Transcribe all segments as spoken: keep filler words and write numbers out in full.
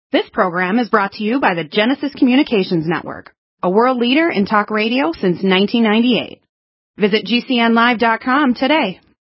This program is brought to you by the Genesis Communications Network, a world leader in talk radio since nineteen ninety-eight. Visit G C N live dot com today.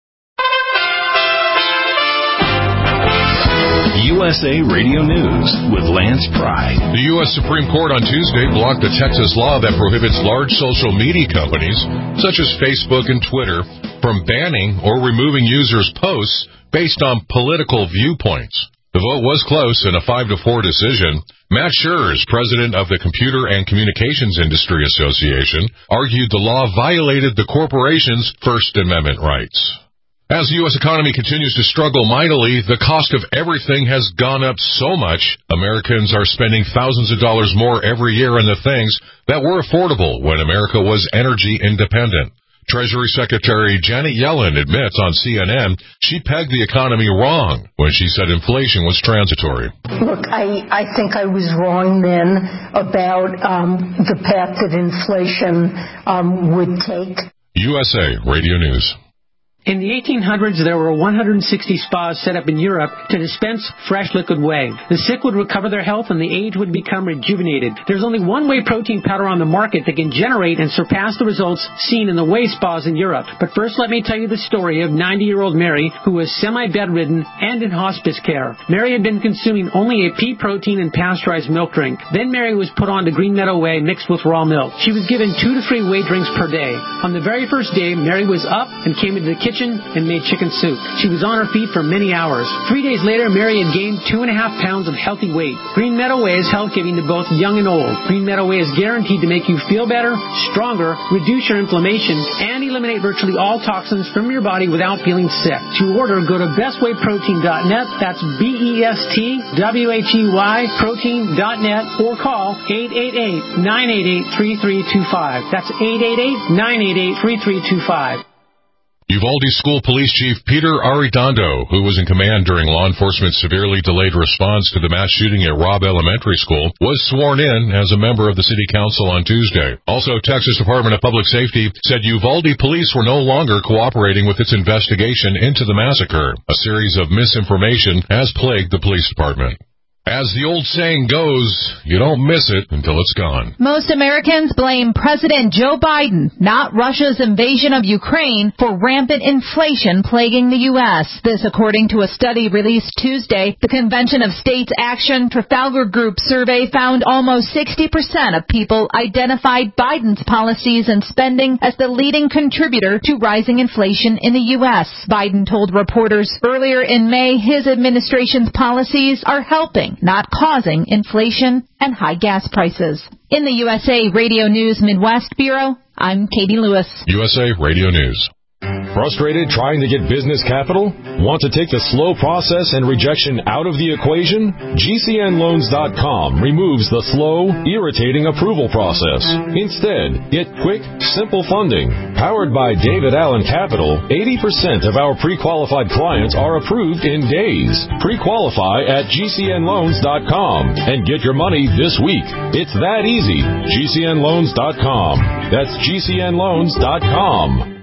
U S A Radio News with Lance Pride. The U S Supreme Court on Tuesday blocked a Texas law that prohibits large social media companies, such as Facebook and Twitter, from banning or removing users' posts based on political viewpoints. The vote was close in a five to four decision. Matt Schurz, president of the Computer and Communications Industry Association, argued the law violated the corporation's First Amendment rights. As the U S economy continues to struggle mightily, the cost of everything has gone up so much, Americans are spending thousands of dollars more every year on the things that were affordable when America was energy independent. Treasury Secretary Janet Yellen admits on C N N she pegged the economy wrong when she said inflation was transitory. Look, I, I think I was wrong then about um, the path that inflation um, would take. U S A Radio News. In the eighteen hundreds, there were one hundred sixty spas set up in Europe to dispense fresh liquid whey. The sick would recover their health and the aged would become rejuvenated. There's only one whey protein powder on the market that can generate and surpass the results seen in the whey spas in Europe. But first, let me tell you the story of ninety-year-old Mary, who was semi-bedridden and in hospice care. Mary had been consuming only a pea protein and pasteurized milk drink. Then Mary was put on to Green Meadow Whey mixed with raw milk. She was given two to three whey drinks per day. On the very first day, Mary was up and came into the kitchen and made chicken soup. She was on her feet for many hours. Three days later, Mary had gained two and a half pounds of healthy weight. Green Meadow Whey is health-giving to both young and old. Green Meadow Whey is guaranteed to make you feel better, stronger, reduce your inflammation, and eliminate virtually all toxins from your body without feeling sick. To order, go to best way protein dot net. That's B E S T W H E Y protein dot net or call eight eight eight, nine eight eight, three three two five. That's eight eight eight, nine eight eight, three three two five. Uvalde School Police Chief Peter Arredondo, who was in command during law enforcement's severely delayed response to the mass shooting at Robb Elementary School, was sworn in as a member of the City Council on Tuesday. Also, Texas Department of Public Safety said Uvalde police were no longer cooperating with its investigation into the massacre. A series of misinformation has plagued the police department. As the old saying goes, you don't miss it until it's gone. Most Americans blame President Joe Biden, not Russia's invasion of Ukraine, for rampant inflation plaguing the U S. This according to a study released Tuesday. The Convention of States Action Trafalgar Group survey found almost sixty percent of people identified Biden's policies and spending as the leading contributor to rising inflation in the U S. Biden told reporters earlier in May his administration's policies are helping, not causing, inflation and high gas prices. In the U S A Radio News Midwest Bureau, I'm Katie Lewis. U S A Radio News. Frustrated trying to get business capital? Want to take the slow process and rejection out of the equation? G C N loans dot com removes the slow, irritating approval process. Instead, get quick, simple funding. Powered by David Allen Capital, eighty percent of our pre-qualified clients are approved in days. Pre-qualify at G C N loans dot com and get your money this week. It's that easy. G C N loans dot com. That's G C N loans dot com.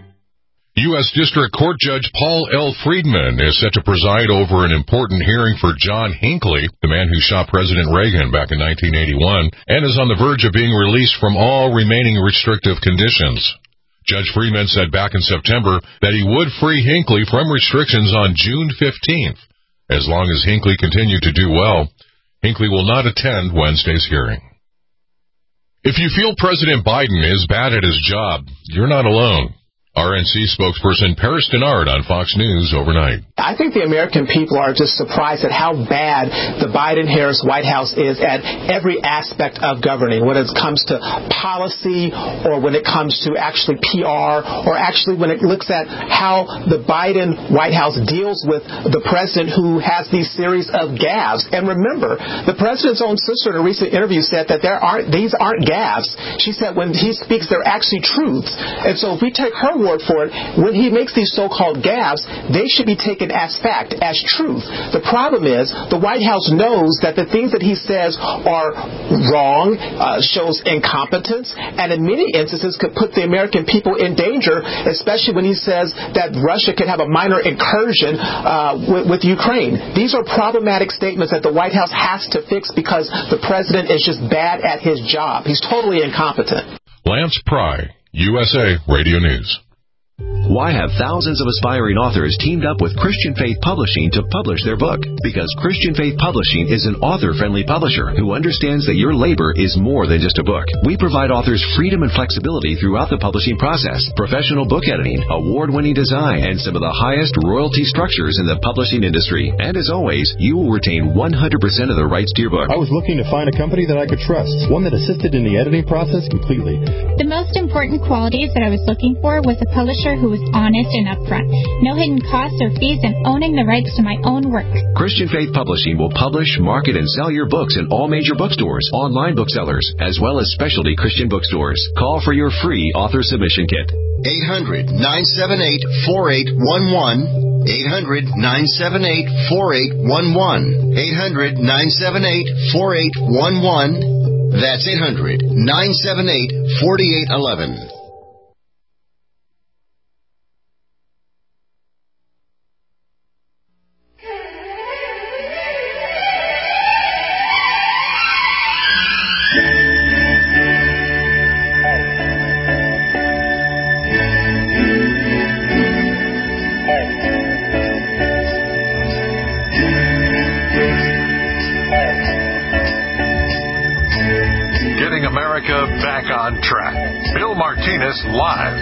U S District Court Judge Paul L. Friedman is set to preside over an important hearing for John Hinckley, the man who shot President Reagan back in nineteen eighty-one, and is on the verge of being released from all remaining restrictive conditions. Judge Friedman said back in September that he would free Hinckley from restrictions on June fifteenth. As long as Hinckley continued to do well, Hinckley will not attend Wednesday's hearing. If you feel President Biden is bad at his job, you're not alone. R N C spokesperson Paris Denard on Fox News overnight. I think the American people are just surprised at how bad the Biden-Harris White House is at every aspect of governing, when it comes to policy or when it comes to actually P R or actually when it looks at how the Biden White House deals with the president who has these series of gaffes. And remember, the president's own sister in a recent interview said that there aren't these aren't gaffes. She said when he speaks, they're actually truths. And so if we take her word word for it. When he makes these so-called gaffes, they should be taken as fact, as truth. The problem is the White House knows that the things that he says are wrong, uh, shows incompetence, and in many instances could put the American people in danger, especially when he says that Russia could have a minor incursion uh, with, with Ukraine. These are problematic statements that the White House has to fix because the president is just bad at his job. He's totally incompetent. Lance Pry, U S A Radio News. Why have thousands of aspiring authors teamed up with Christian Faith Publishing to publish their book? Because Christian Faith Publishing is an author-friendly publisher who understands that your labor is more than just a book. We provide authors freedom and flexibility throughout the publishing process, professional book editing, award-winning design, and some of the highest royalty structures in the publishing industry. And as always, you will retain one hundred percent of the rights to your book. I was looking to find a company that I could trust, one that assisted in the editing process completely. The most important qualities that I was looking for was a publisher who was honest and upfront, no hidden costs or fees, and owning the rights to my own work. Christian Faith Publishing will publish, market, and sell your books in all major bookstores, online booksellers, as well as specialty Christian bookstores. Call for your free author submission kit. eight hundred, nine seven eight, four eight one one. eight hundred, nine seven eight, four eight one one. eight hundred, nine seven eight, four eight one one. That's eight hundred, nine seven eight, four eight one one. Back on track. Bill Martinez live.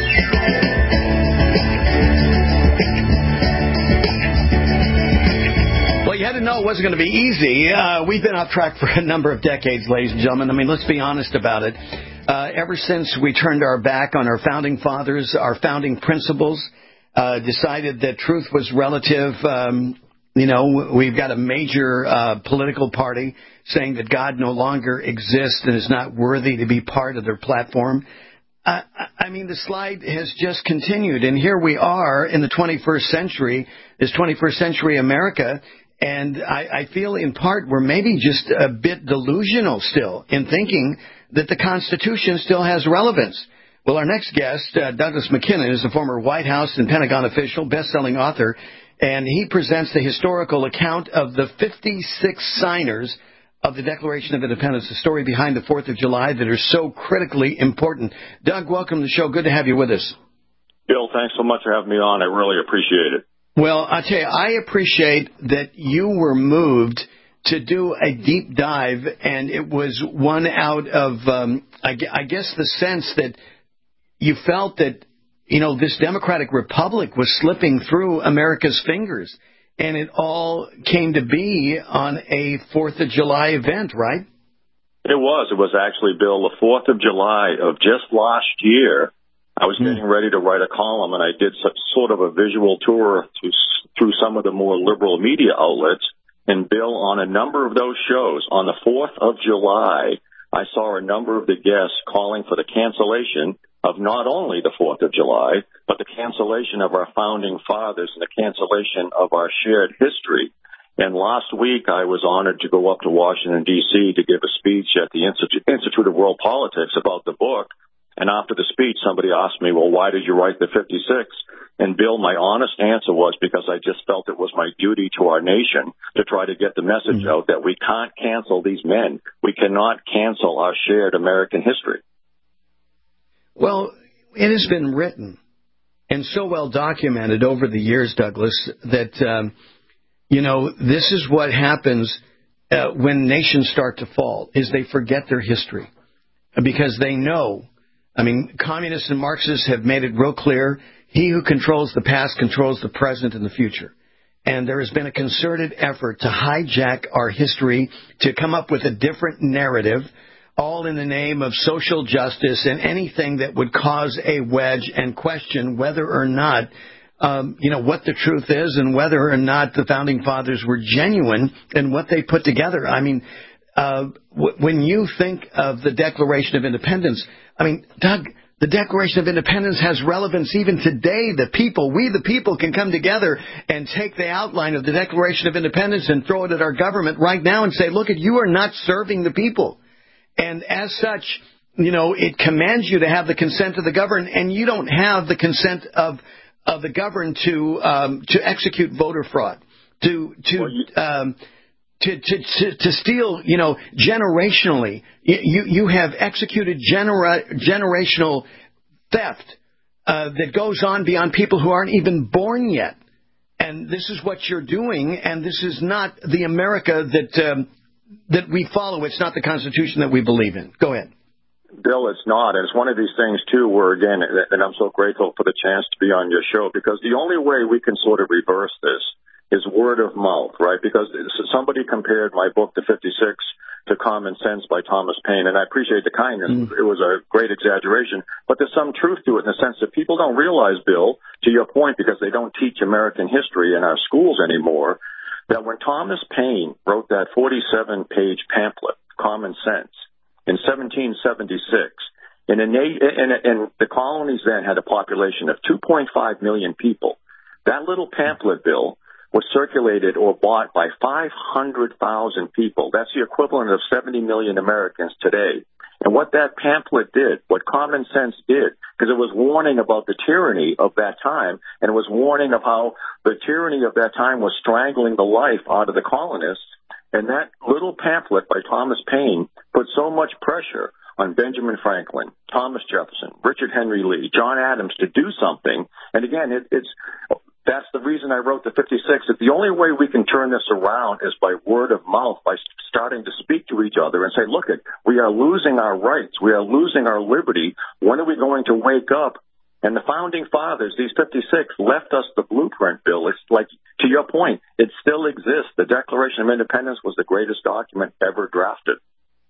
Well, you had to know it wasn't going to be easy. Uh, we've been off track for a number of decades, ladies and gentlemen. I mean, let's be honest about it. Uh, ever since we turned our back on our founding fathers, our founding principles, uh, decided that truth was relative, um, you know, we've got a major uh, political party saying that God no longer exists and is not worthy to be part of their platform. Uh, I mean, the slide has just continued, and here we are in the twenty-first century, this twenty-first century America, and I, I feel in part we're maybe just a bit delusional still in thinking that the Constitution still has relevance. Well, our next guest, uh, Douglas Mackinnon, is a former White House and Pentagon official, best-selling author, and he presents the historical account of the fifty-six signers of the Declaration of Independence, the story behind the fourth of July that are so critically important. Doug, welcome to the show. Good to have you with us. Bill, thanks so much for having me on. I really appreciate it. Well, I'll tell you, I appreciate that you were moved to do a deep dive, and it was one out of, um, I guess, the sense that you felt that, you know, this democratic republic was slipping through America's fingers. And it all came to be on a fourth of July event, right? It was. It was actually, Bill, the fourth of July of just last year. I was mm. getting ready to write a column, and I did such, sort of a visual tour through, through some of the more liberal media outlets. And, Bill, on a number of those shows, on the fourth of July, I saw a number of the guests calling for the cancellation of not only the fourth of July, but the cancellation of our founding fathers and the cancellation of our shared history. And last week, I was honored to go up to Washington, D C to give a speech at the Institute, Institute of World Politics about the book. And after the speech, somebody asked me, well, why did you write the fifty-six? And, Bill, my honest answer was because I just felt it was my duty to our nation to try to get the message mm-hmm. out that we can't cancel these men. We cannot cancel our shared American history. Well, it has been written and so well documented over the years, Douglas, that, um, you know, this is what happens uh, when nations start to fall, is they forget their history because they know. I mean, communists and Marxists have made it real clear. He who controls the past controls the present and the future. And there has been a concerted effort to hijack our history, to come up with a different narrative, all in the name of social justice and anything that would cause a wedge and question whether or not, um, you know, what the truth is and whether or not the Founding Fathers were genuine in what they put together. I mean, uh, w- when you think of the Declaration of Independence, I mean, Doug, The Declaration of Independence has relevance even today. The people, we the people, can come together and take the outline of the Declaration of Independence and throw it at our government right now and say, look, you are not serving the people. And as such, you know, it commands you to have the consent of the governed, and you don't have the consent of of the governed to um, to execute voter fraud, to to well, you- um, to, to to to steal, you know, generationally. You you have executed genera- generational theft uh, that goes on beyond people who aren't even born yet. And this is what you're doing, and this is not the America that um, that we follow. It's not the Constitution that we believe in. Go ahead. Bill, it's not. And it's one of these things, too, where, again, and I'm so grateful for the chance to be on your show, because the only way we can sort of reverse this is word of mouth, right? Because somebody compared my book, The fifty-six, to Common Sense by Thomas Paine, and I appreciate the kindness. Mm. It was a great exaggeration, but there's some truth to it in the sense that people don't realize, Bill, to your point, because they don't teach American history in our schools anymore, that when Thomas Paine wrote that forty-seven page pamphlet, Common Sense, in seventeen seventy-six, and, in, and, and the colonies then had a population of two point five million people. That little pamphlet, Bill, was circulated or bought by five hundred thousand people. That's the equivalent of seventy million Americans today. And what that pamphlet did, what Common Sense did, because it was warning about the tyranny of that time, and it was warning of how the tyranny of that time was strangling the life out of the colonists. And that little pamphlet by Thomas Paine put so much pressure on Benjamin Franklin, Thomas Jefferson, Richard Henry Lee, John Adams to do something. And again, it, it's that's the reason I wrote the fifty-six. That the only way we can turn this around is by word of mouth, by starting to speak to each other and say, look, it, we are losing our rights. We are losing our liberty. When are we going to wake up? And the founding fathers, these fifty-six, left us the blueprint, Bill. It's like, to your point, it still exists. The Declaration of Independence was the greatest document ever drafted.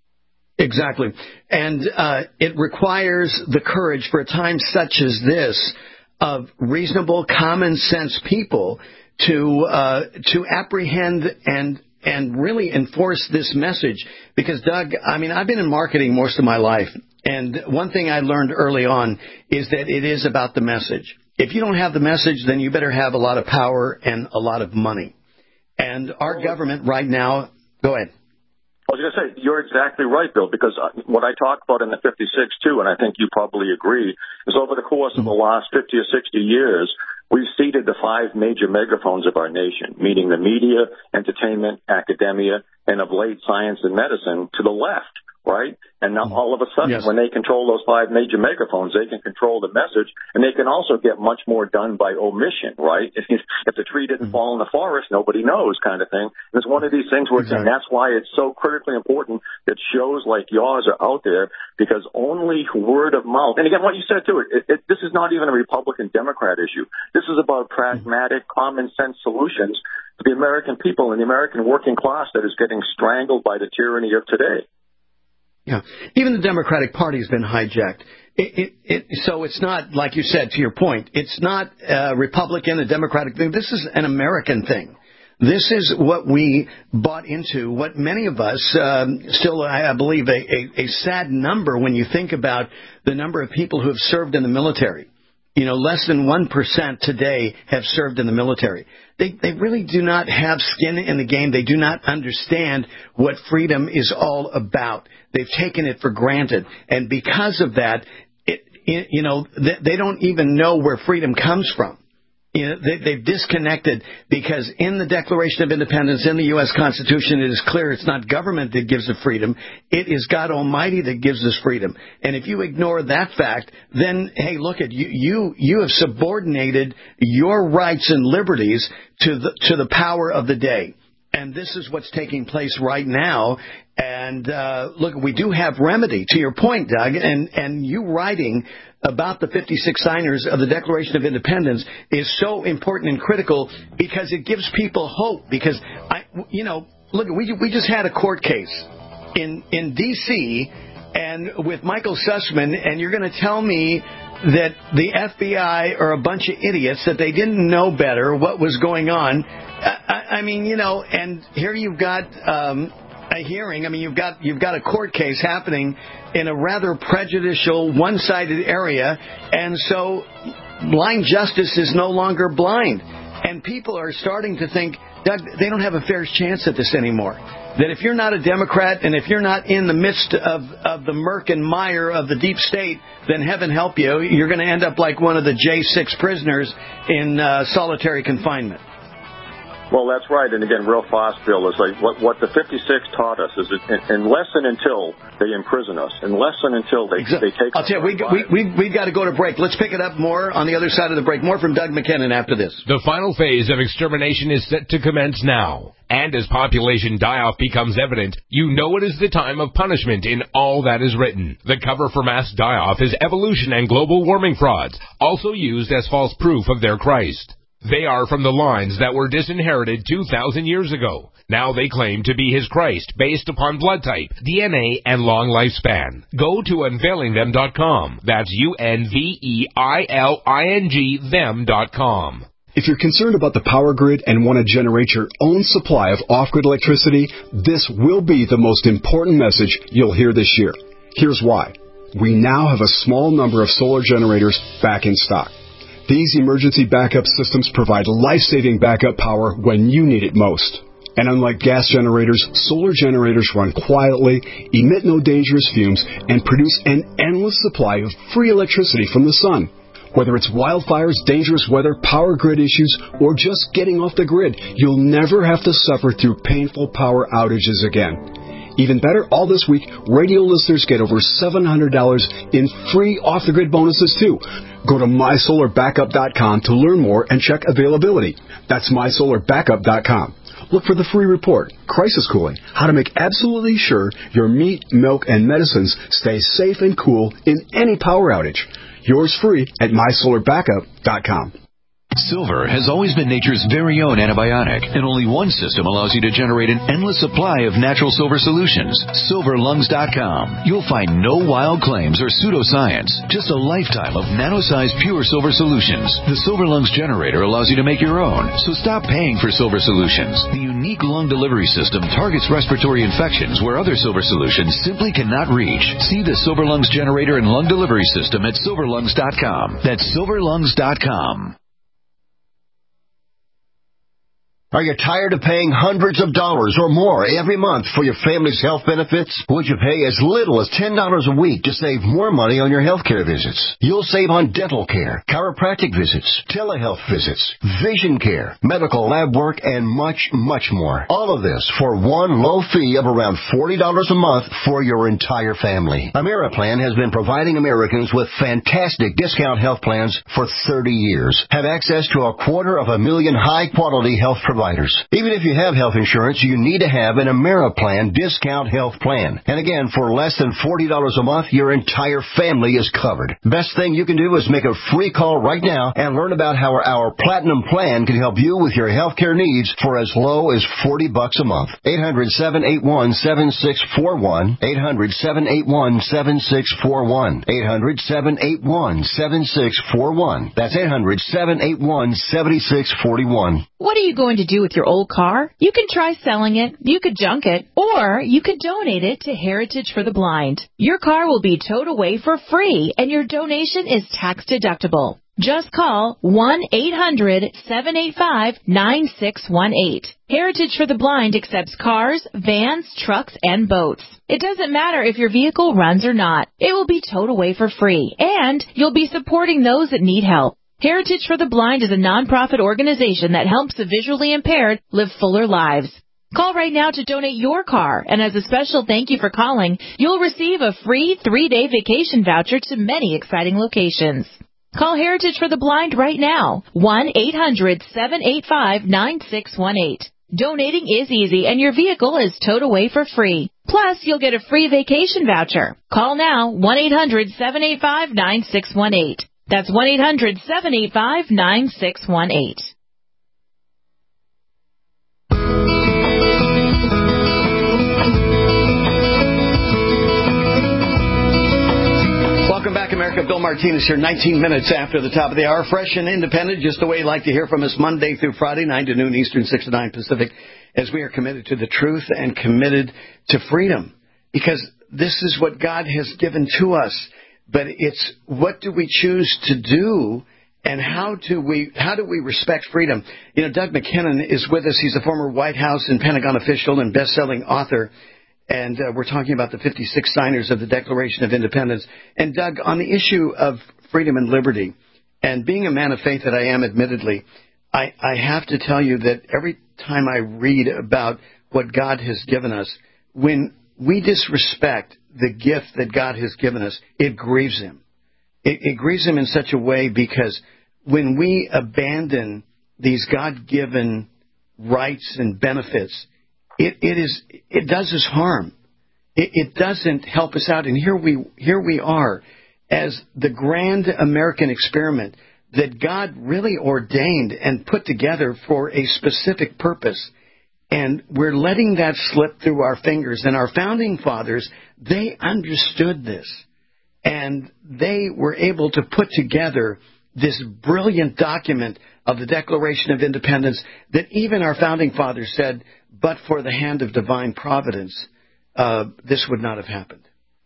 Exactly. And uh, it requires the courage for a time such as this of reasonable, common sense people to uh, to apprehend and and really enforce this message. Because, Doug, I mean, I've been in marketing most of my life. And one thing I learned early on is that it is about the message. If you don't have the message, then you better have a lot of power and a lot of money. And our government right now, go ahead. I was going to say, you're exactly right, Bill, because what I talk about in the fifty-six, too, and I think you probably agree, is over the course of the last fifty or sixty years, we've ceded the five major megaphones of our nation, meaning the media, entertainment, academia, and of late science and medicine, to the left. Right? And now all of a sudden, yes. when they control those five major megaphones, they can control the message, and they can also get much more done by omission, right? If, if the tree didn't mm-hmm. fall in the forest, nobody knows, kind of thing. And it's one of these things where, exactly. and that's why it's so critically important that shows like yours are out there, because only word of mouth, and again, what you said too, it, it, this is not even a Republican-Democrat issue. This is about pragmatic, mm-hmm. common sense solutions to the American people and the American working class that is getting strangled by the tyranny of today. Yeah, even the Democratic Party has been hijacked. It, it, it, so it's not, like you said, to your point, it's not a Republican, a Democratic thing. This is an American thing. This is what we bought into, what many of us, um, still, I believe, a, a, a sad number when you think about the number of people who have served in the military. You know, less than one percent today have served in the military. They, they really do not have skin in the game. They do not understand what freedom is all about. They've taken it for granted. And because of that, it, it, you know, they, they don't even know where freedom comes from. You know, they, they've disconnected, because in the Declaration of Independence, in the U S Constitution, it is clear it's not government that gives the freedom. It is God Almighty that gives us freedom. And if you ignore that fact, then, hey, look at you, you, you have subordinated your rights and liberties to the, to the power of the day. And this is what's taking place right now. And uh, look, we do have remedy, to your point, Doug, and, and you writing about the fifty-six signers of the Declaration of Independence is so important and critical, because it gives people hope. Because, I, you know, look, we we just had a court case in, in D C and with Michael Sussman, and you're going to tell me that the F B I are a bunch of idiots, that they didn't know better what was going on. I, I mean, you know, and here you've got um, a, a hearing. I mean, you've got you've got a court case happening in a rather prejudicial, one-sided area, and so blind justice is no longer blind. And people are starting to think, Doug, they don't have a fair chance at this anymore. That if you're not a Democrat and if you're not in the midst of, of the murk and mire of the deep state, then heaven help you, you're going to end up like one of the J six prisoners in uh, solitary confinement. Well, that's right. And again, real fast, Bill, is like what, what the fifty-six taught us is that unless and until they imprison us, unless and until they, exactly. they take I'll tell you, we, we, we, we've got to go to break. Let's pick it up more on the other side of the break. More from Doug McKinnon after this. The final phase of extermination is set to commence now. And as population die-off becomes evident, you know it is the time of punishment in all that is written. The cover for mass die-off is evolution and global warming frauds, also used as false proof of their Christ. They are from the lines that were disinherited two thousand years ago. Now they claim to be his Christ based upon blood type, D N A, and long lifespan. Go to unveiling them dot com. That's U N V E I L I N G them dot com. If you're concerned about the power grid and want to generate your own supply of off-grid electricity, this will be the most important message you'll hear this year. Here's why. We now have a small number of solar generators back in stock. These emergency backup systems provide life-saving backup power when you need it most. And unlike gas generators, solar generators run quietly, emit no dangerous fumes, and produce an endless supply of free electricity from the sun. Whether it's wildfires, dangerous weather, power grid issues, or just getting off the grid, you'll never have to suffer through painful power outages again. Even better, all this week, radio listeners get over seven hundred dollars in free off-the-grid bonuses, too. Go to my solar backup dot com to learn more and check availability. That's my solar backup dot com. Look for the free report, Crisis Cooling, how to make absolutely sure your meat, milk, and medicines stay safe and cool in any power outage. Yours free at my solar backup dot com. Silver has always been nature's very own antibiotic, and only one system allows you to generate an endless supply of natural silver solutions. silver lungs dot com. You'll find no wild claims or pseudoscience, just a lifetime of nano-sized pure silver solutions. The Silver Lungs generator allows you to make your own, so stop paying for silver solutions. The unique lung delivery system targets respiratory infections where other silver solutions simply cannot reach. See the Silver Lungs generator and lung delivery system at silver lungs dot com. That's silver lungs dot com. Are you tired of paying hundreds of dollars or more every month for your family's health benefits? Would you pay as little as ten dollars a week to save more money on your health care visits? You'll save on dental care, chiropractic visits, telehealth visits, vision care, medical lab work, and much, much more. All of this for one low fee of around forty dollars a month for your entire family. Ameriplan has been providing Americans with fantastic discount health plans for thirty years. Have access to a quarter of a million high-quality health providers. Even if you have health insurance, you need to have an Ameriplan discount health plan. And again, for less than forty dollars a month, your entire family is covered. Best thing you can do is make a free call right now and learn about how our Platinum plan can help you with your health care needs for as low as forty bucks a month. eight hundred, seven eight one, seven six four one. eight hundred, seven eight one, seven six four one. eight hundred, seven eight one, seven six four one. That's eight hundred, seven eight one, seven six four one. What are you going to do with your old car? You can try selling it, you could junk it, or you could donate it to Heritage for the Blind. Your car will be towed away for free, and your donation is tax deductible. Just call one eight hundred, seven eight five, nine six one eight. Heritage for the Blind accepts cars, vans, trucks, and boats. It doesn't matter if your vehicle runs or not. It will be towed away for free, and you'll be supporting those that need help. Heritage for the Blind is a nonprofit organization that helps the visually impaired live fuller lives. Call right now to donate your car, and as a special thank you for calling, you'll receive a free three-day vacation voucher to many exciting locations. Call Heritage for the Blind right now, one eight hundred, seven eight five, nine six one eight. Donating is easy, and your vehicle is towed away for free. Plus, you'll get a free vacation voucher. Call now, one eight hundred, seven eight five, nine six one eight. That's one eight hundred, seven eight five, nine six one eight. Welcome back, America. Bill Martinez here, nineteen minutes after the top of the hour. Fresh and independent, just the way you like to hear from us Monday through Friday, nine to noon Eastern, six to nine Pacific. as we are committed to the truth and committed to freedom, because this is what God has given to us. But it's what do we choose to do, and how do we how do we respect freedom? You know, Doug McKinnon is with us. He's a former White House and Pentagon official and best-selling author. And uh, we're talking about the fifty-six signers of the Declaration of Independence. And, Doug, on the issue of freedom and liberty, and being a man of faith that I am, admittedly, I, I have to tell you that every time I read about what God has given us, when we disrespect the gift that God has given us, it grieves him. It, it grieves him in such a way because when we abandon these God-given rights and benefits, It, it is. It does us harm. It, it doesn't help us out. And here we here we are, as the grand American experiment that God really ordained and put together for a specific purpose, and we're letting that slip through our fingers. And our founding fathers, they understood this, and they were able to put together this brilliant document of the Declaration of Independence that even our founding fathers said, but for the hand of divine providence, uh, this would not have happened.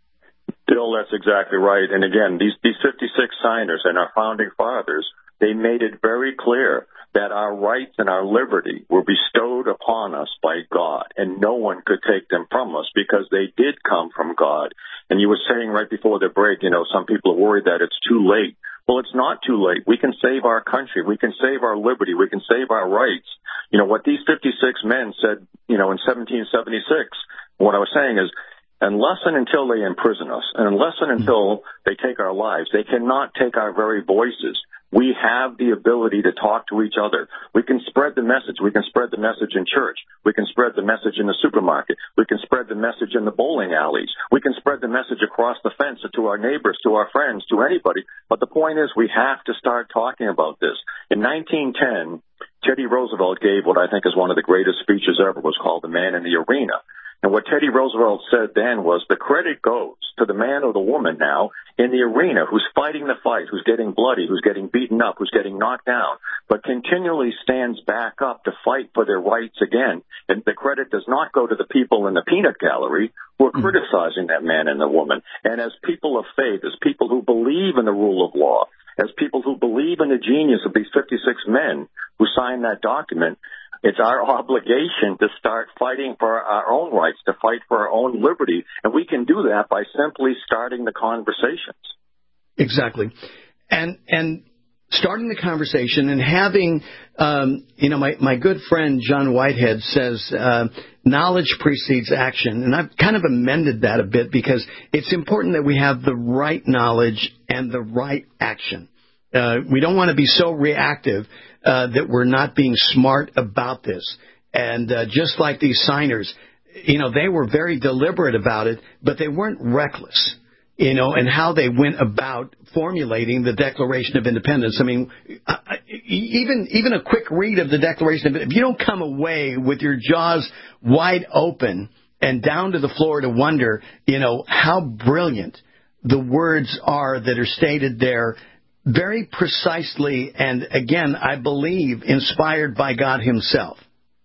Bill, that's exactly right. And again, these, these fifty-six signers and our founding fathers, they made it very clear that our rights and our liberty were bestowed upon us by God, and no one could take them from us because they did come from God. And you were saying right before the break, you know, some people are worried that it's too late. Well, it's not too late. We can save our country. We can save our liberty. We can save our rights. You know, what these fifty-six men said, you know, in seventeen seventy-six, what I was saying is, unless and until they imprison us, and unless and until they take our lives, they cannot take our very voices. We have the ability to talk to each other. We can spread the message. We can spread the message in church. We can spread the message in the supermarket. We can spread the message in the bowling alleys. We can spread the message across the fence to our neighbors, to our friends, to anybody. But the point is, we have to start talking about this. In nineteen ten, Teddy Roosevelt gave what I think is one of the greatest speeches ever. It was called The Man in the Arena. And what Teddy Roosevelt said then was the credit goes to the man or the woman now in the arena who's fighting the fight, who's getting bloody, who's getting beaten up, who's getting knocked down, but continually stands back up to fight for their rights again. And the credit does not go to the people in the peanut gallery who are criticizing that man and the woman. And as people of faith, as people who believe in the rule of law, as people who believe in the genius of these fifty-six men who signed that document, it's our obligation to start fighting for our own rights, to fight for our own liberty, and we can do that by simply starting the conversations. Exactly. And and starting the conversation and having, um, you know, my, my good friend John Whitehead says uh, knowledge precedes action, and I've kind of amended that a bit because it's important that we have the right knowledge and the right action. Uh, we don't want to be so reactive uh, that we're not being smart about this. And uh, just like these signers, you know, they were very deliberate about it, but they weren't reckless, you know, and how they went about formulating the Declaration of Independence. I mean, uh, even even a quick read of the Declaration of Independence, if you don't come away with your jaws wide open and down to the floor to wonder, you know, how brilliant the words are that are stated there, very precisely, and again, I believe, inspired by God himself.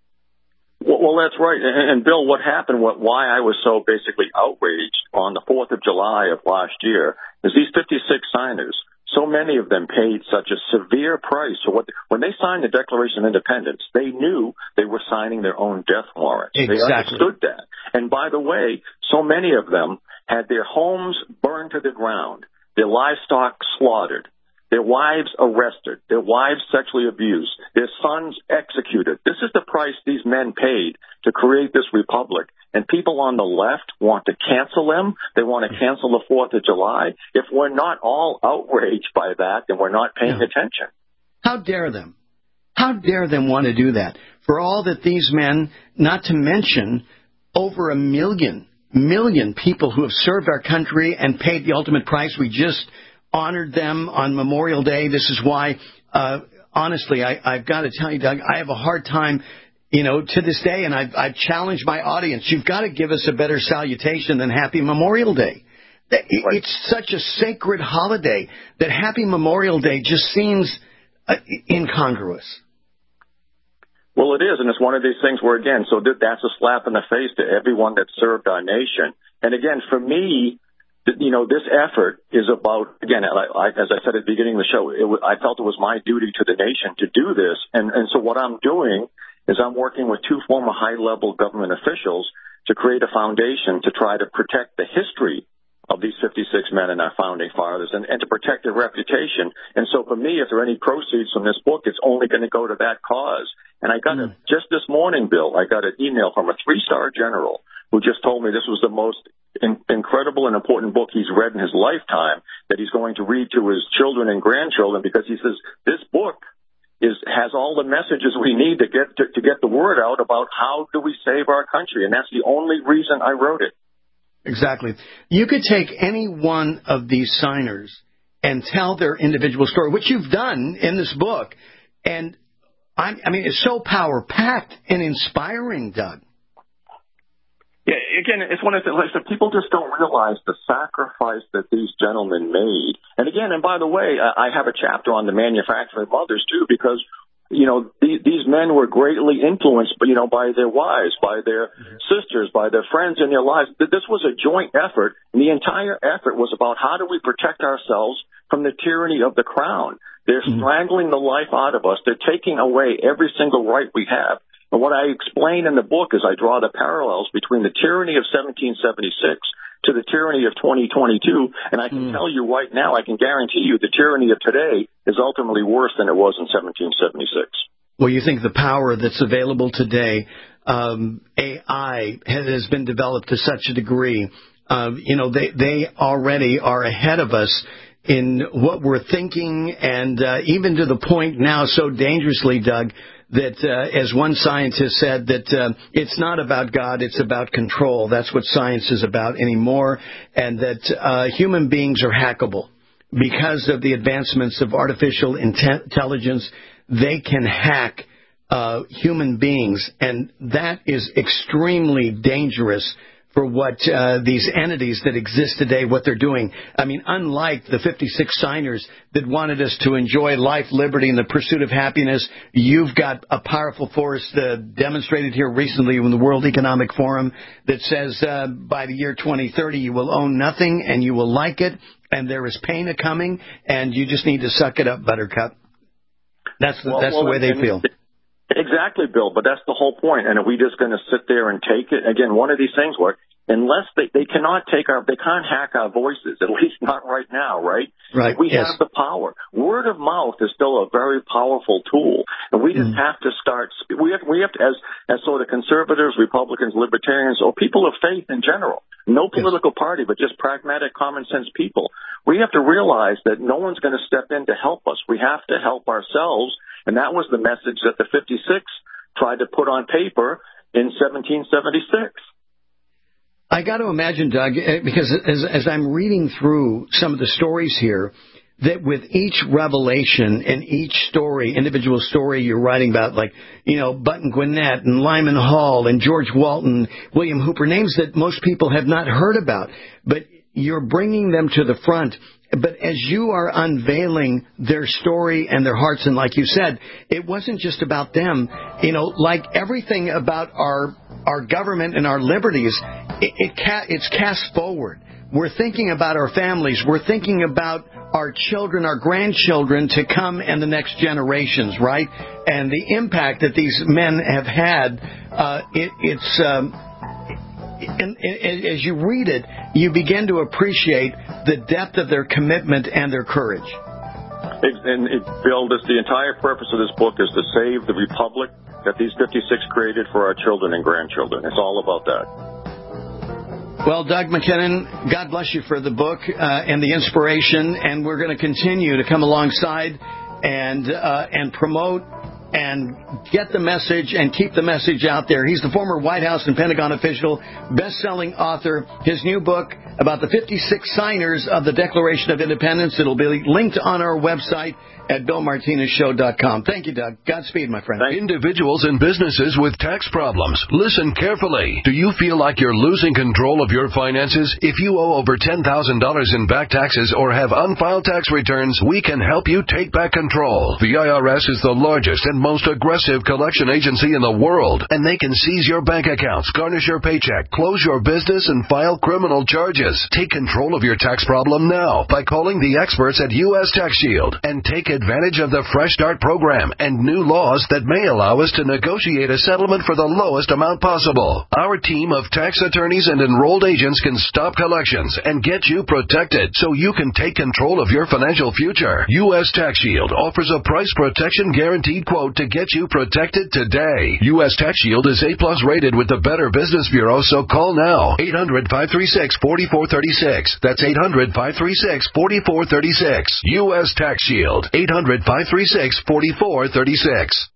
Well, well that's right. And, and Bill, what happened, what, why I was so basically outraged on the fourth of July of last year is these fifty-six signers, so many of them paid such a severe price. So what, when they signed the Declaration of Independence, they knew they were signing their own death warrants. Exactly. They understood that. And by the way, so many of them had their homes burned to the ground, their livestock slaughtered, their wives arrested, their wives sexually abused, their sons executed. This is the price these men paid to create this republic. And people on the left want to cancel them. They want to cancel the fourth of July. If we're not all outraged by that, then we're not paying Yeah. attention. How dare them? How dare them want to do that? For all that these men, not to mention over a million, million people who have served our country and paid the ultimate price. We just honored them on Memorial Day. This is why, uh, honestly, I, I've got to tell you, Doug, I have a hard time, you know, to this day, and I've, I've challenged my audience. You've got to give us a better salutation than Happy Memorial Day. It's such a sacred holiday that Happy Memorial Day just seems uh, incongruous. Well, it is, and it's one of these things where, again, so that's a slap in the face to everyone that served our nation. And again, for me, you know, this effort is about, again, I, I, as I said at the beginning of the show, it, I felt it was my duty to the nation to do this. And, and so what I'm doing is I'm working with two former high-level government officials to create a foundation to try to protect the history of these fifty-six men and our founding fathers and, and to protect their reputation. And so for me, if there are any proceeds from this book, it's only going to go to that cause. And I got mm. a, just this morning, Bill, I got an email from a three-star general who just told me this was the most in, incredible and important book he's read in his lifetime, that he's going to read to his children and grandchildren, because he says this book is has all the messages we need to get to, to get the word out about how do we save our country. And that's the only reason I wrote it. Exactly. You could take any one of these signers and tell their individual story, which you've done in this book. And, I, I mean, it's so power-packed and inspiring, Doug. Yeah, again, it's one of the things that people just don't realize the sacrifice that these gentlemen made. And again, and by the way, I have a chapter on the manufacturing mothers, too, because you know, these, these men were greatly influenced, you know, by their wives, by their mm-hmm. sisters, by their friends in their lives. This was a joint effort, and the entire effort was about how do we protect ourselves from the tyranny of the crown. They're mm-hmm. strangling the life out of us. They're taking away every single right we have. And what I explain in the book is I draw the parallels between the tyranny of seventeen seventy-six to the tyranny of twenty twenty-two, and I can mm. tell you right now, I can guarantee you the tyranny of today is ultimately worse than it was in seventeen seventy-six. Well, you think the power that's available today, um, A I has been developed to such a degree, um, you know, they, they already are ahead of us in what we're thinking, and uh, even to the point now so dangerously, Doug, that, uh, as one scientist said, that uh, it's not about God, it's about control. That's what science is about anymore, and that uh, human beings are hackable. Because of the advancements of artificial intelligence, they can hack uh, human beings, and that is extremely dangerous for what uh, these entities that exist today, what they're doing. I mean, unlike the fifty-six signers that wanted us to enjoy life, liberty, and the pursuit of happiness, you've got a powerful force uh, demonstrated here recently in the World Economic Forum that says uh, by the year twenty thirty you will own nothing and you will like it, and there is pain a-coming, and you just need to suck it up, Buttercup. That's the, well, that's well, the way they feel. Exactly, Bill, but that's the whole point. And are we just going to sit there and take it? Again, one of these things where unless they, they cannot take our, they can't hack our voices, at least not right now, right? Right. We yes. have the power. Word of mouth is still a very powerful tool, and we just mm. have to start, we have, we have to, as, as sort of conservatives, Republicans, libertarians, or people of faith in general, no political yes. party, but just pragmatic, common sense people, we have to realize that no one's going to step in to help us. We have to help ourselves. And that was the message that the fifty-six tried to put on paper in seventeen seventy-six. I got to imagine, Doug, because as, as I'm reading through some of the stories here, that with each revelation and each story, individual story you're writing about, like, you know, Button Gwinnett and Lyman Hall and George Walton, William Hooper, names that most people have not heard about, but you're bringing them to the front. But as you are unveiling their story and their hearts, and like you said, it wasn't just about them. You know, like everything about our our government and our liberties, it, it ca- it's cast forward. We're thinking about our families. We're thinking about our children, our grandchildren to come, and the next generations, right? And the impact that these men have had, uh, it, it's... Um, And, and as you read it, you begin to appreciate the depth of their commitment and their courage. And, it, Bill, this, the entire purpose of this book is to save the republic that these fifty-six created for our children and grandchildren. It's all about that. Well, Doug McKinnon, God bless you for the book uh, and the inspiration, and we're going to continue to come alongside and uh, and promote and get the message and keep the message out there. He's the former White House and Pentagon official, best-selling author. His new book about the fifty-six signers of the Declaration of Independence. It'll be linked on our website. at bill martinez show dot com. Thank you, Doug. Godspeed, my friend. Individuals and businesses with tax problems, listen carefully. Do you feel like you're losing control of your finances? If you owe over ten thousand dollars in back taxes or have unfiled tax returns, we can help you take back control. The I R S is the largest and most aggressive collection agency in the world, and they can seize your bank accounts, garnish your paycheck, close your business, and file criminal charges. Take control of your tax problem now by calling the experts at U S Tax Shield and take advantage of the Fresh Start program and new laws that may allow us to negotiate a settlement for the lowest amount possible. Our team of tax attorneys and enrolled agents can stop collections and get you protected so you can take control of your financial future. U S Tax Shield offers a price protection guaranteed quote to get you protected today. U S Tax Shield is A plus rated with the Better Business Bureau, so call now. eight hundred, five three six, four four three six. That's eight hundred, five three six, four four three six. U S Tax Shield. eight hundred, five three six, four four three six.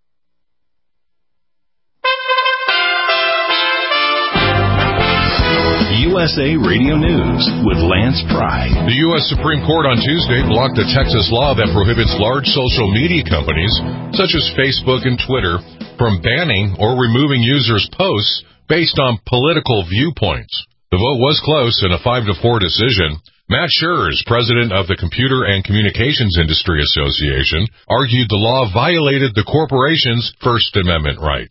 U S A Radio News with Lance Pry. The U S Supreme Court on Tuesday blocked a Texas law that prohibits large social media companies, such as Facebook and Twitter, from banning or removing users' posts based on political viewpoints. The vote was close in a five to four decision. Matt Schurz, president of the Computer and Communications Industry Association, argued the law violated the corporation's First Amendment rights.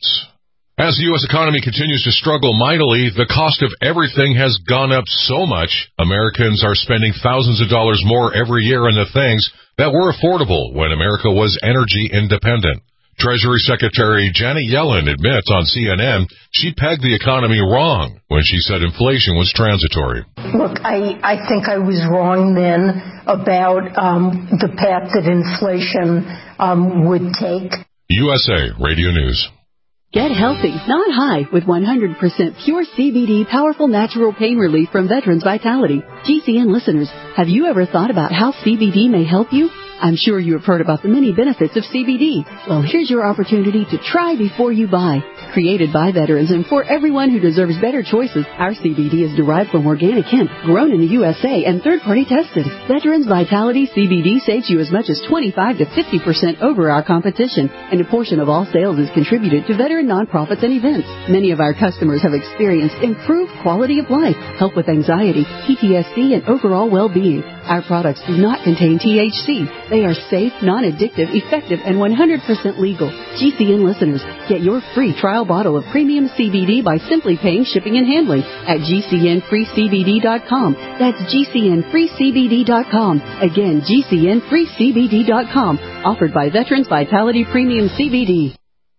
As the U S economy continues to struggle mightily, the cost of everything has gone up so much, Americans are spending thousands of dollars more every year on the things that were affordable when America was energy independent. Treasury Secretary Janet Yellen admits on C N N she pegged the economy wrong when she said inflation was transitory. Look, I, I think I was wrong then about um, the path that inflation um, would take. U S A Radio News. Get healthy, not high, with one hundred percent pure C B D powerful natural pain relief from Veterans Vitality. G C N listeners, have you ever thought about how C B D may help you? I'm sure you have heard about the many benefits of C B D. Well, here's your opportunity to try before you buy. Created by veterans and for everyone who deserves better choices, our C B D is derived from organic hemp, grown in the U S A and third-party tested. Veterans Vitality C B D saves you as much as twenty-five to fifty percent over our competition, and a portion of all sales is contributed to veteran nonprofits and events. Many of our customers have experienced improved quality of life, help with anxiety, P T S D, and overall well-being. Our products do not contain T H C. They are safe, non-addictive, effective, and one hundred percent legal. G C N listeners, get your free trial bottle of premium C B D by simply paying shipping and handling at G C N free C B D dot com. That's G C N free C B D dot com. Again, G C N free C B D dot com. Offered by Veterans Vitality Premium C B D.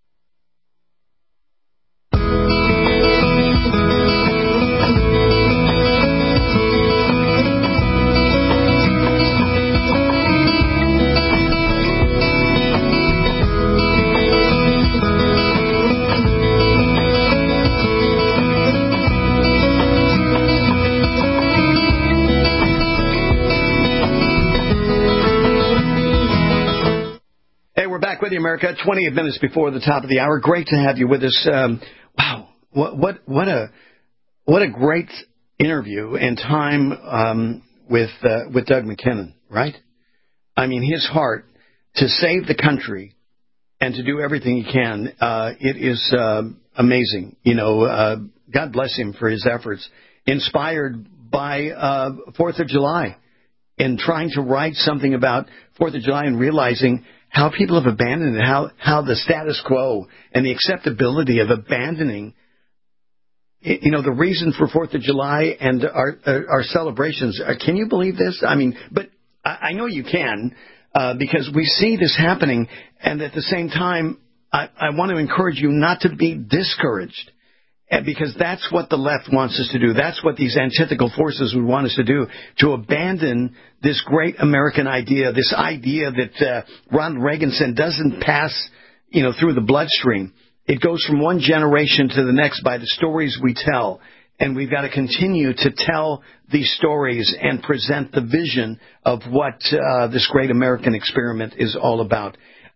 With you, America, twenty minutes before the top of the hour. Great to have you with us. Um, wow, what what what a what a great interview and time um, with uh, with Doug McKinnon, right? I mean, his heart to save the country and to do everything he can. Uh, it is uh, amazing. You know, uh, God bless him for his efforts. Inspired by uh, Fourth of July and trying to write something about Fourth of July and realizing how people have abandoned it, how, how the status quo and the acceptability of abandoning, you know, the reason for Fourth of July and our our celebrations. Uh, can you believe this? I mean, but I, I know you can uh, because we see this happening. And at the same time, I, I want to encourage you not to be discouraged. Because that's what the left wants us to do. That's what these antithetical forces would want us to do, to abandon this great American idea, this idea that uh, Ronald Reagan said doesn't pass, you know, through the bloodstream. It goes from one generation to the next by the stories we tell. And we've got to continue to tell these stories and present the vision of what uh, this great American experiment is all about.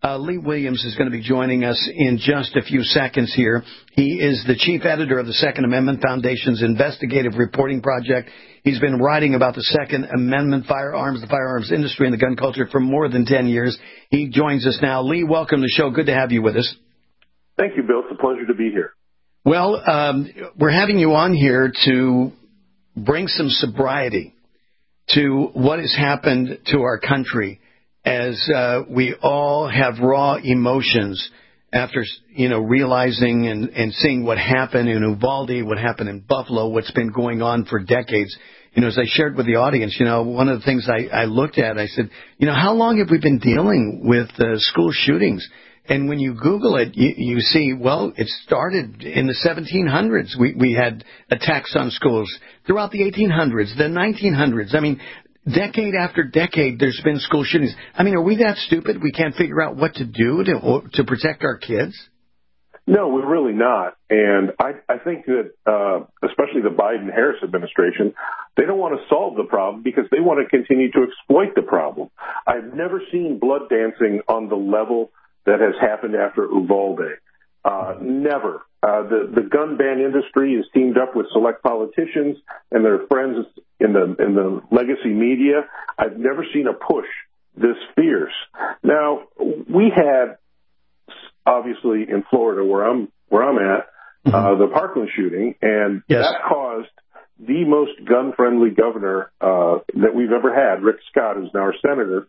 Uh, Lee Williams is going to be joining us in just a few seconds here. He is the chief editor of the Second Amendment Foundation's investigative reporting project. He's been writing about the Second Amendment, firearms, the firearms industry, and the gun culture for more than ten years. He joins us now. Lee, welcome to the show. Good to have you with us. Thank you, Bill. It's a pleasure to be here. Well, um, we're having you on here to bring some sobriety to what has happened to our country as uh, we all have raw emotions after, you know, realizing and, and seeing what happened in Uvalde, what happened in Buffalo, what's been going on for decades. You know, as I shared with the audience, you know, one of the things I, I looked at, I said, you know, how long have we been dealing with uh, school shootings? And when you Google it, you, you see, well, it started in the seventeen hundreds. We, we had attacks on schools throughout the eighteen hundreds, the nineteen hundreds. I mean, decade after decade, there's been school shootings. I mean, are we that stupid? We can't figure out what to do to to protect our kids? No, we're really not. And I, I think that, uh, especially the Biden-Harris administration, they don't want to solve the problem because they want to continue to exploit the problem. I've never seen blood dancing on the level that has happened after Uvalde. Uh, never. Uh, the, the gun ban industry is teamed up with select politicians and their friends in the in the legacy media. I've never seen a push this fierce. Now, we had, obviously, in Florida, where I'm where I'm at, mm-hmm. uh, the Parkland shooting, and yes. that caused the most gun-friendly governor uh, that we've ever had, Rick Scott, who's now our senator,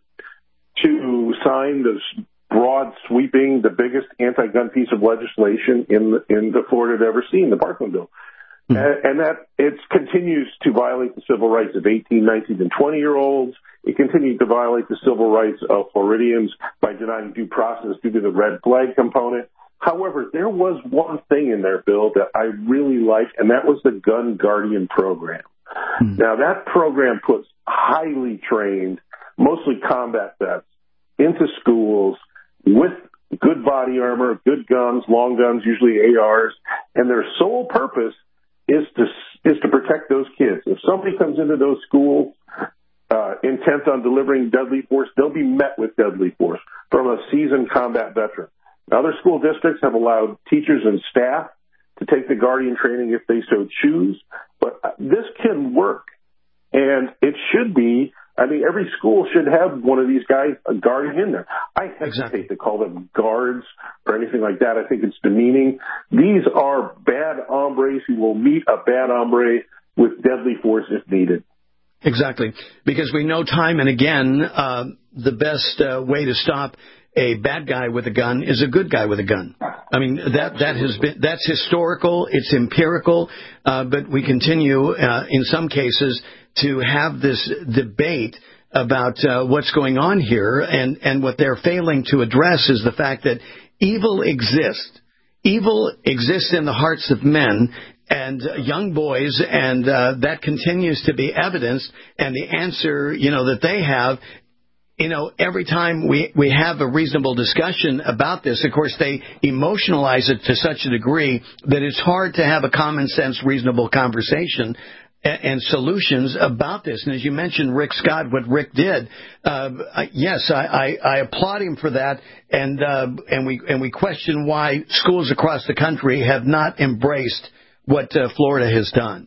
to sign this broad sweeping, the biggest anti-gun piece of legislation in the, in the Florida had ever seen, the Parkland bill. Mm-hmm. And, and that it continues to violate the civil rights of eighteen, nineteen, and twenty-year-olds. It continues to violate the civil rights of Floridians by denying due process due to the red flag component. However, there was one thing in their bill that I really liked, and that was the Gun Guardian program. Mm-hmm. Now, that program puts highly trained, mostly combat vets, into schools with good body armor, good guns, long guns, usually A Rs, and their sole purpose is to is to protect those kids. If somebody comes into those schools uh, intent on delivering deadly force, they'll be met with deadly force from a seasoned combat veteran. Now, other school districts have allowed teachers and staff to take the Guardian training if they so choose, but this can work, and it should be. I mean, every school should have one of these guys, a guardian in there. I hesitate exactly. to call them guards or anything like that. I think it's demeaning. These are bad hombres who will meet a bad hombre with deadly force if needed. Exactly. Because we know time and again uh, the best uh, way to stop a bad guy with a gun is a good guy with a gun. I mean, that that has been that's historical. It's empirical. Uh, but we continue uh, in some cases to have this debate about uh, what's going on here, and, and what they're failing to address is the fact that evil exists. Evil exists in the hearts of men and uh, young boys, and uh, that continues to be evidenced. And the answer, you know, that they have, you know, every time we, we have a reasonable discussion about this, of course, they emotionalize it to such a degree that it's hard to have a common sense, reasonable conversation and solutions about this. And as you mentioned, Rick Scott, what Rick did, uh, yes, I, I, I applaud him for that. And uh, and we and we question why schools across the country have not embraced what uh, Florida has done.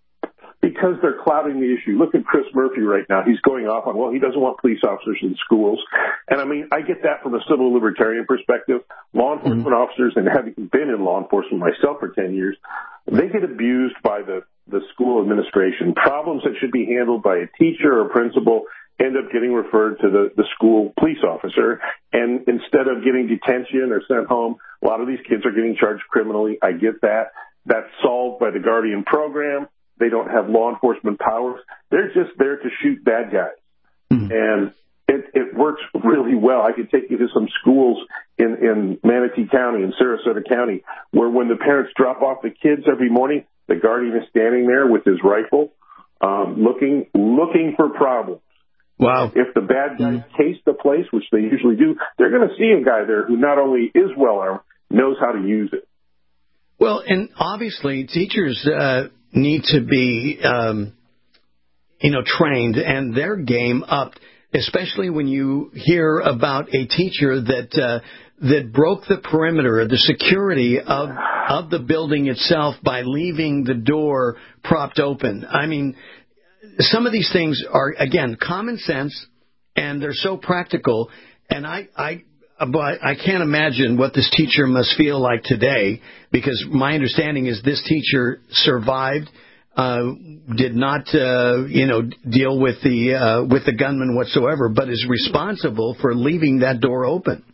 Because they're clouding the issue. Look at Chris Murphy right now. He's going off on, well, he doesn't want police officers in schools. And, I mean, I get that from a civil libertarian perspective. Law enforcement mm-hmm. officers, and having been in law enforcement myself for ten years, they get abused by the, the school administration. Problems that should be handled by a teacher or principal end up getting referred to the, the school police officer. And instead of getting detention or sent home, a lot of these kids are getting charged criminally. I get that. That's solved by the Guardian program. They don't have law enforcement powers. They're just there to shoot bad guys. Mm-hmm. And it, it works really well. I could take you to some schools in, in Manatee County and Sarasota County where when the parents drop off the kids every morning, the guardian is standing there with his rifle um, looking looking for problems. Wow. If the bad guys mm-hmm. case the place, which they usually do, they're going to see a guy there who not only is well armed, knows how to use it. Well, and obviously teachers uh, need to be, um, you know, trained and their game upped. especially when you hear about a teacher that uh, that broke the perimeter, the security of of the building itself by leaving the door propped open. I mean, some of these things are, again, common sense, and they're so practical. And I, I, but I can't imagine what this teacher must feel like today, because my understanding is this teacher survived, uh, did not, uh, you know, deal with the uh, with the gunman whatsoever, but is responsible for leaving that door open.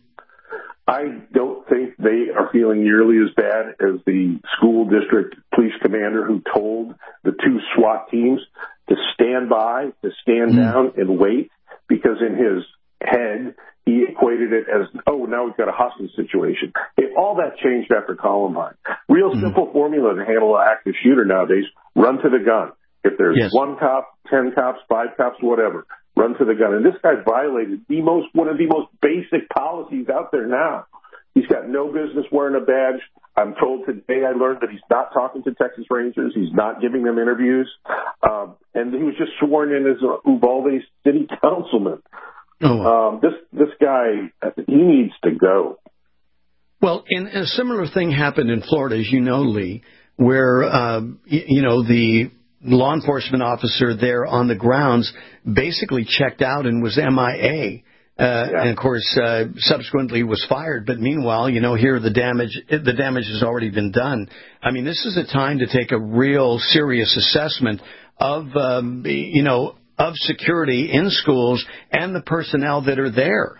I don't think they are feeling nearly as bad as the school district police commander who told the two SWAT teams to stand by, to stand mm. down and wait, because in his head, he equated it as, oh, now we've got a hostage situation. It, all that changed after Columbine. Real mm. simple formula to handle an active shooter nowadays: run to the gun. If there's yes. one cop, ten cops, five cops, whatever, run to the gun. And this guy violated the most, one of the most basic policies out there now. He's got no business wearing a badge. I'm told today, I learned that he's not talking to Texas Rangers. He's not giving them interviews. Um, and he was just sworn in as a Uvalde city councilman. Oh. Um, this, this guy, he needs to go. Well, and a similar thing happened in Florida, as you know, Lee, where, uh, you know, the law enforcement officer there on the grounds basically checked out and was M I A. Uh, yeah. And, of course, uh, subsequently was fired. But meanwhile, you know, here the damage the damage has already been done. I mean, this is a time to take a real serious assessment of, um, you know, of security in schools and the personnel that are there.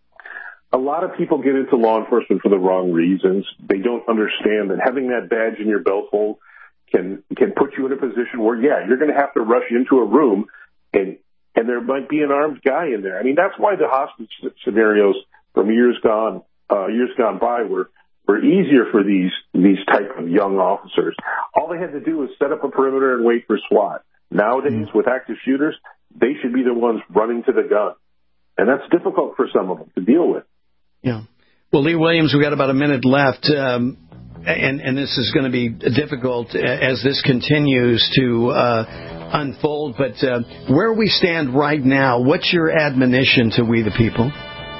A lot of people get into law enforcement for the wrong reasons. They don't understand that having that badge in your belt hole can can put you in a position where, yeah, you're going to have to rush into a room and and there might be an armed guy in there. I mean, that's why the hostage scenarios from years gone uh, years gone by were were easier for these these type of young officers. All they had to do was set up a perimeter and wait for SWAT. Nowadays, mm-hmm. with active shooters, they should be the ones running to the gun, and that's difficult for some of them to deal with. Yeah. Well, Lee Williams, we've got about a minute left. Um, And, and this is going to be difficult as this continues to uh, unfold. But uh, where we stand right now, what's your admonition to we the people?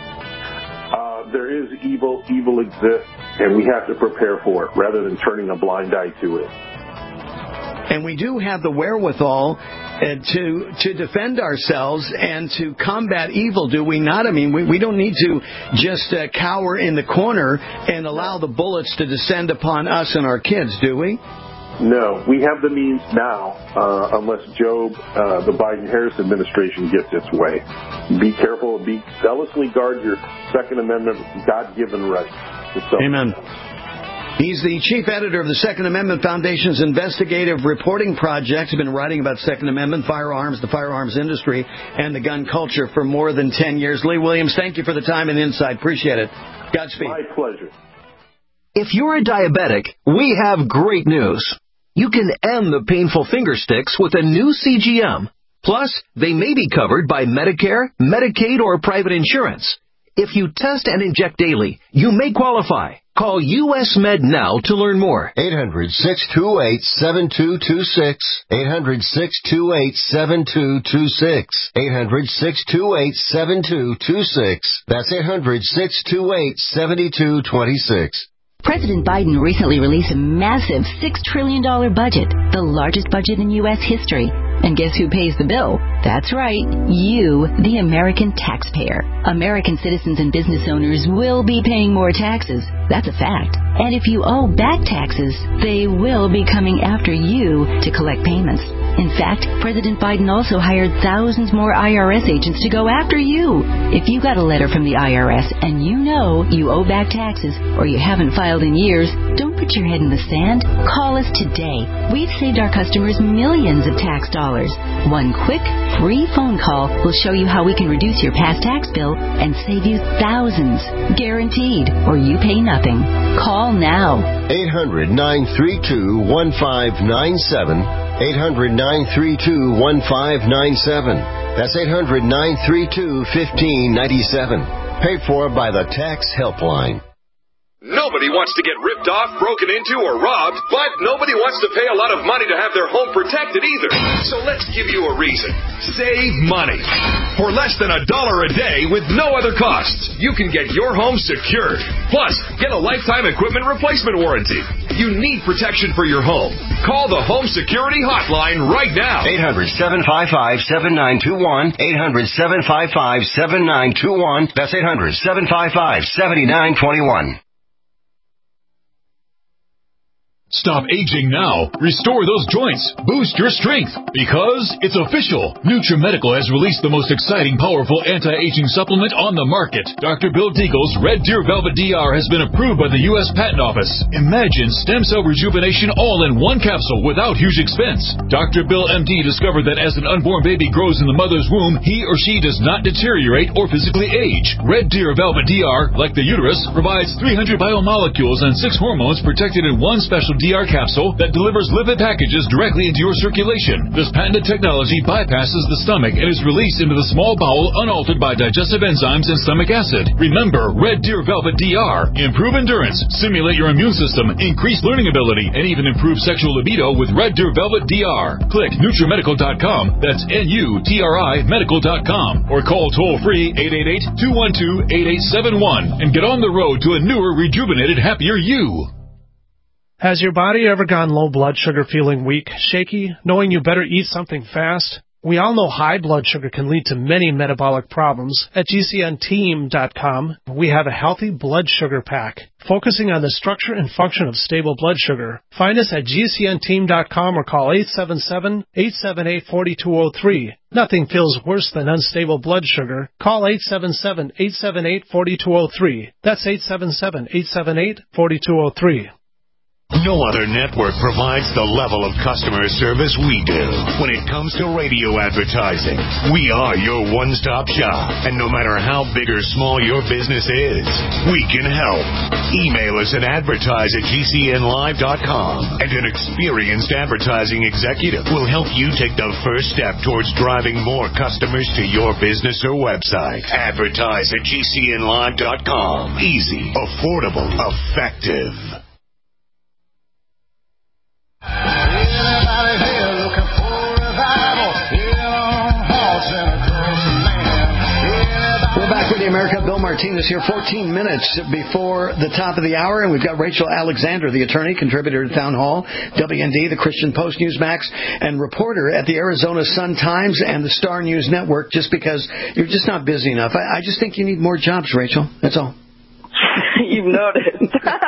Uh, there is evil. Evil exists, and we have to prepare for it rather than turning a blind eye to it. And we do have the wherewithal uh, to to defend ourselves and to combat evil, do we not? I mean, we, we don't need to just uh, cower in the corner and allow the bullets to descend upon us and our kids, do we? No, we have the means now, uh, unless Joe, uh, the Biden-Harris administration gets its way. Be careful, be zealously guard your Second Amendment God-given rights. So, Amen. He's the chief editor of the Second Amendment Foundation's investigative reporting project. He's been writing about Second Amendment, firearms, the firearms industry, and the gun culture for more than ten years. Lee Williams, thank you for the time and insight. Appreciate it. Godspeed. My pleasure. If you're a diabetic, we have great news. You can end the painful finger sticks with a new C G M. Plus, they may be covered by Medicare, Medicaid, or private insurance. If you test and inject daily, you may qualify. Call U S Med now to learn more. eight hundred, six two eight, seven two two six. eight hundred, six two eight, seven two two six. eight hundred, six two eight, seven two two six. That's eight hundred, six two eight, seven two two six. President Biden recently released a massive six trillion dollars budget, the largest budget in U S history. And guess who pays the bill? That's right, you, the American taxpayer. American citizens and business owners will be paying more taxes. That's a fact. And if you owe back taxes, they will be coming after you to collect payments. In fact, President Biden also hired thousands more I R S agents to go after you. If you got a letter from the I R S and you know you owe back taxes or you haven't filed in years, don't put your head in the sand. Call us today. We've saved our customers millions of tax dollars. One quick, free phone call will show you how we can reduce your past tax bill and save you thousands. Guaranteed, or you pay nothing. Call now. eight hundred, nine three two, one five nine seven. eight hundred, nine three two, one five nine seven. That's eight hundred, nine three two, one five nine seven. Paid for by the Tax Helpline. Nobody wants to get ripped off, broken into, or robbed, but nobody wants to pay a lot of money to have their home protected either. So let's give you a reason. Save money. For less than a dollar a day with no other costs, you can get your home secured. Plus, get a lifetime equipment replacement warranty. You need protection for your home. Call the Home Security Hotline right now. eight hundred, seven five five, seven nine two one. eight hundred, seven five five, seven nine two one. That's eight hundred, seven five five, seven nine two one. Stop aging now. Restore those joints. Boost your strength. Because it's official. NutriMedical has released the most exciting, powerful anti-aging supplement on the market. Doctor Bill Deagle's Red Deer Velvet D R has been approved by the U S Patent Office. Imagine stem cell rejuvenation all in one capsule without huge expense. Doctor Bill M D discovered that as an unborn baby grows in the mother's womb, he or she does not deteriorate or physically age. Red Deer Velvet D R, like the uterus, provides three hundred biomolecules and six hormones protected in one special D R capsule that delivers lipid packages directly into your circulation. This patented technology bypasses the stomach and is released into the small bowel unaltered by digestive enzymes and stomach acid. Remember, Red Deer Velvet D R. Improve endurance, stimulate your immune system, increase learning ability, and even improve sexual libido with Red Deer Velvet D R. Click NutriMedical dot com. That's N U T R I medical dot com. Or call toll-free eight eight eight, two one two, eight eight seven one and get on the road to a newer, rejuvenated, happier you. Has your body ever gone low blood sugar, feeling weak, shaky, knowing you better eat something fast? We all know high blood sugar can lead to many metabolic problems. At G C N team dot com, we have a healthy blood sugar pack, focusing on the structure and function of stable blood sugar. Find us at G C N team dot com or call eight seven seven, eight seven eight, four two zero three. Nothing feels worse than unstable blood sugar. Call eight seven seven, eight seven eight, four two zero three. That's eight seven seven, eight seven eight, four two zero three. No other network provides the level of customer service we do. When it comes to radio advertising, we are your one-stop shop. And no matter how big or small your business is, we can help. Email us at advertise at G C N live dot com, and an experienced advertising executive will help you take the first step towards driving more customers to your business or website. Advertise at G C N live dot com. Easy, affordable, effective. Everybody here looking for revival. We're back with the America. Bill Martinez here, fourteen minutes before the top of the hour, and we've got Rachel Alexander, the attorney, contributor to Town Hall, W N D, the Christian Post, Newsmax, and reporter at the Arizona Sun-Times and the Star News Network, just because you're just not busy enough. I, I just think you need more jobs, Rachel. That's all. You've noticed.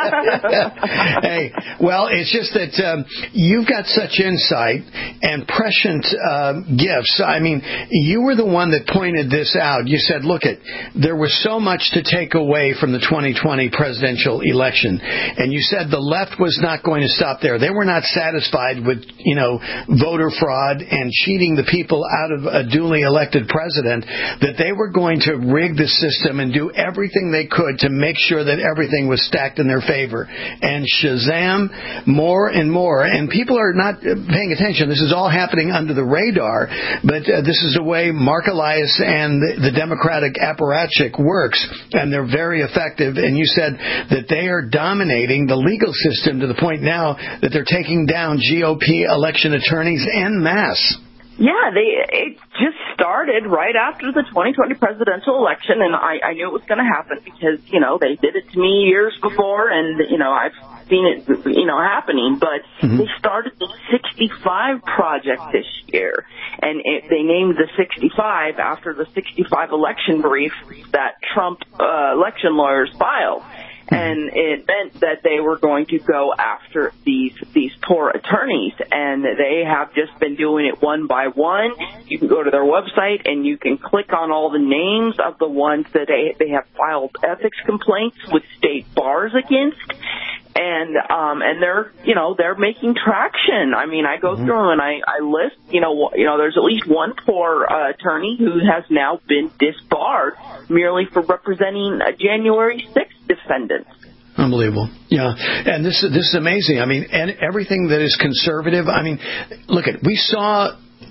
Hey, well, it's just that um, you've got such insight and prescient uh, gifts. I mean, you were the one that pointed this out. You said, look, it, there was so much to take away from the twenty twenty presidential election. And you said the left was not going to stop there. They were not satisfied with, you know, voter fraud and cheating the people out of a duly elected president, that they were going to rig the system and do everything they could to make sure that everything was stacked in their favor. And Shazam, more and more. And people are not paying attention. This is all happening under the radar, but uh, this is the way Mark Elias and the, the Democratic apparatchik works, and they're very effective. And you said that they are dominating the legal system to the point now that they're taking down G O P election attorneys en masse. Yeah, they it just started right after the twenty twenty presidential election, and I, I knew it was going to happen because, you know, they did it to me years before, and, you know, I've seen it, you know, happening. But mm-hmm. they started the sixty-five project this year, and it, they named the sixty-five after the sixty-five election brief that Trump uh, election lawyers filed. And it meant that they were going to go after these these poor attorneys, and they have just been doing it one by one. You can go to their website and you can click on all the names of the ones that they they have filed ethics complaints with state bars against. And um and they're you know they're making traction. I mean, I go mm-hmm. through them and I, I list you know you know there's at least one poor uh, attorney who has now been disbarred merely for representing a January sixth defendant. Unbelievable. Yeah. And this this is amazing. I mean, and everything that is conservative. I mean, look at we saw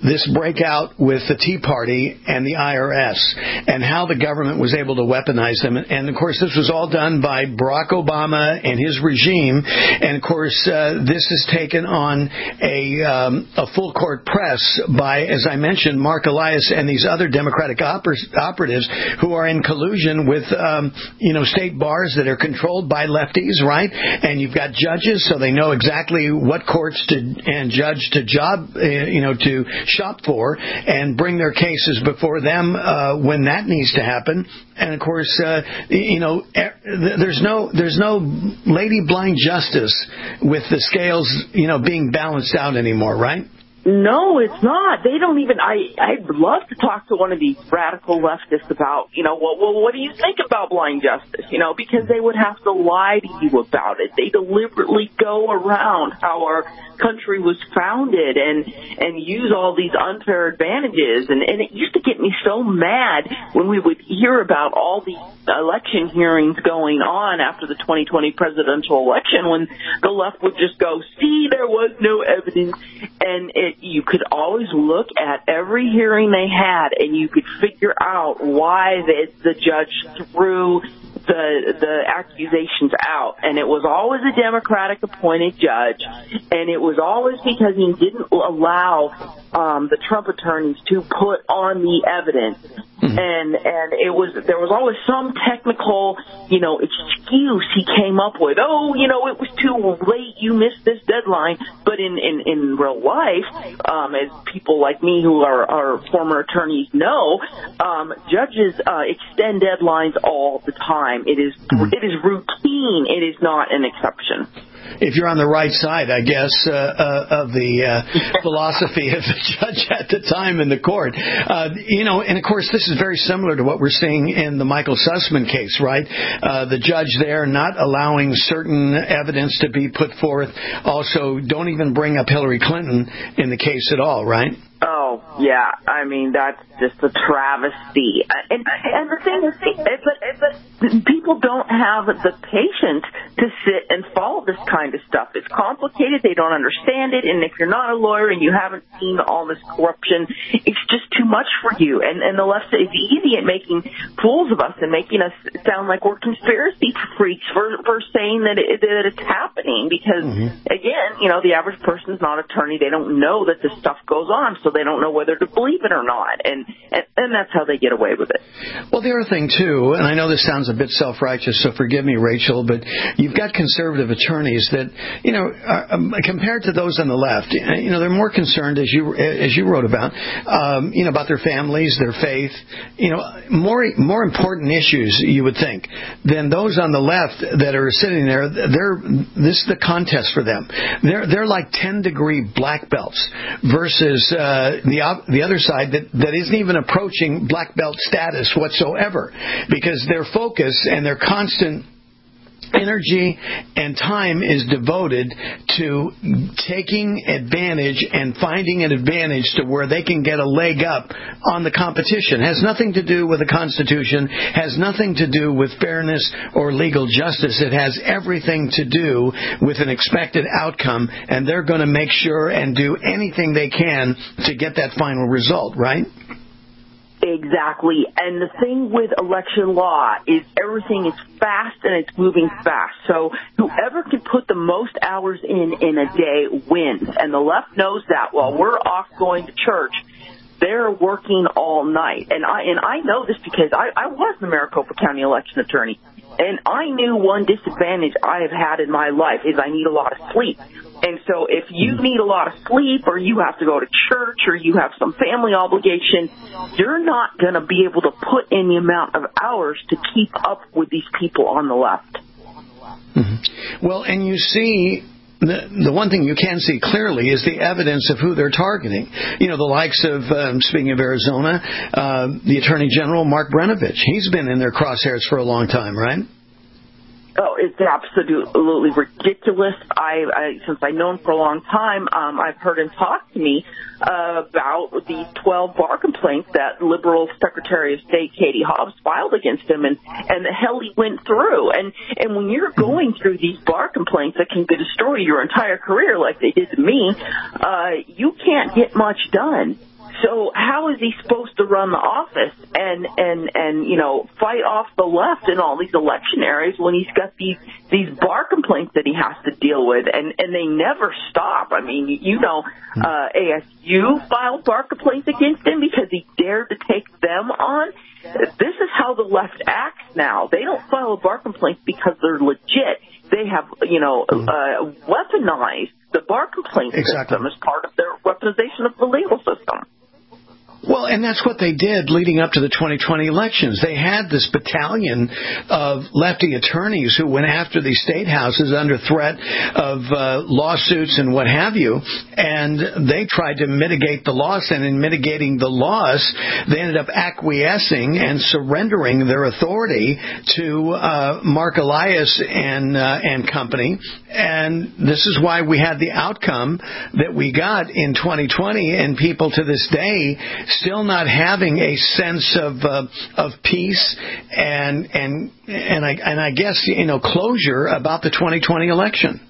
this breakout with the Tea Party and the I R S and how the government was able to weaponize them. And, of course, this was all done by Barack Obama and his regime. And, of course, uh, this is taken on a, um, a full court press by, as I mentioned, Mark Elias and these other Democratic oper- operatives who are in collusion with, um, you know, state bars that are controlled by lefties, right? And you've got judges, so they know exactly what courts to and judge to job, uh, you know, to shop for and bring their cases before them uh, when that needs to happen. And of course, uh, you know, there's no there's no lady blind justice with the scales, you know, being balanced out anymore, right? No, it's not. They don't even, I, I'd love to talk to one of these radical leftists about, you know, well, well, what do you think about blind justice? You know, because they would have to lie to you about it. They deliberately go around how our country was founded and, and use all these unfair advantages. And, and it used to get me so mad when we would hear about all these election hearings going on after the twenty twenty presidential election when the left would just go, see, there was no evidence. And it, you could always look at every hearing they had and you could figure out why the, the judge threw the the accusations out. And it was always a Democratic appointed judge, and it was always because he didn't allow um, the Trump attorneys to put on the evidence. Mm-hmm. And and it was there was always some technical, you know, excuse he came up with. Oh, you know, it was too late. You missed this deadline. But in in, in real life, um, as people like me who are, are former attorneys know, um, judges uh, extend deadlines all the time. It is mm-hmm. it is routine. It is not an exception. If you're on the right side, I guess, uh, uh, of the uh, philosophy of the judge at the time in the court. Uh, you know, and of course, this is very similar to what we're seeing in the Michael Sussman case, right? Uh, the judge there not allowing certain evidence to be put forth. Also, don't even bring up Hillary Clinton in the case at all, right? Oh, yeah. I mean, that's just a travesty. And, and the thing is, but, but people don't have the patience to sit and follow this kind of stuff. It's complicated. They don't understand it. And if you're not a lawyer and you haven't seen all this corruption, it's just too much for you. And, and the left is easy at making fools of us and making us sound like we're conspiracy freaks for, for saying that, it, that it's happening. Because, mm-hmm. again, you know, the average person's not an attorney. They don't know that this stuff goes on. So they don't know whether to believe it or not, and, and and that's how they get away with it. Well, the other thing, too, and I know this sounds a bit self-righteous, so forgive me, Rachel, but you've got conservative attorneys that, you know, are, um, compared to those on the left, you know, they're more concerned, as you as you wrote about, um, you know, about their families, their faith, you know, more more important issues, you would think, than those on the left that are sitting there. They're this is the contest for them. They're they're like ten-degree black belts versus uh, Uh, the the other side that, that isn't even approaching black belt status whatsoever, because their focus and their constant energy and time is devoted to taking advantage and finding an advantage to where they can get a leg up on the competition. It has nothing to do with the Constitution, has nothing to do with fairness or legal justice. It has everything to do with an expected outcome, and they're going to make sure and do anything they can to get that final result, right? Exactly. And the thing with election law is everything is fast and it's moving fast. So whoever can put the most hours in in a day wins. And the left knows that. While we're off going to church, they're working all night. And I and I know this because I, I was the Maricopa County election attorney. And I knew one disadvantage I have had in my life is I need a lot of sleep. And so if you need a lot of sleep or you have to go to church or you have some family obligation, you're not going to be able to put in the amount of hours to keep up with these people on the left. Mm-hmm. Well, and you see... The, the one thing you can see clearly is the evidence of who they're targeting. You know, the likes of, um, speaking of Arizona, uh, the Attorney General, Mark Brnovich. He's been in their crosshairs for a long time, right? Oh, it's absolutely ridiculous. I, I since I know him for a long time, um, I've heard him talk to me uh, about the twelve bar complaints that liberal Secretary of State Katie Hobbs filed against him, and, and the hell he went through. And, and when you're going through these bar complaints that can destroy your entire career like they did to me, uh, you can't get much done. is he supposed to run the office and, and, and, you know, fight off the left in all these election areas when he's got these, these bar complaints that he has to deal with, and, and they never stop. I mean, you know, uh, A S U filed bar complaints against him because he dared to take them on. This is how the left acts now. They don't file a bar complaint because they're legit. They have, you know, uh, weaponized the bar complaint exactly. system as part of their weaponization of the legal system. Well, and that's what they did leading up to the twenty twenty elections. They had this battalion of lefty attorneys who went after these state houses under threat of uh, lawsuits and what have you, and they tried to mitigate the loss, and in mitigating the loss, they ended up acquiescing and surrendering their authority to uh, Mark Elias and, uh, and company, and this is why we had the outcome that we got in twenty twenty, and people to this day still not having a sense of uh, of peace and and and I and I guess you know closure about the twenty twenty election.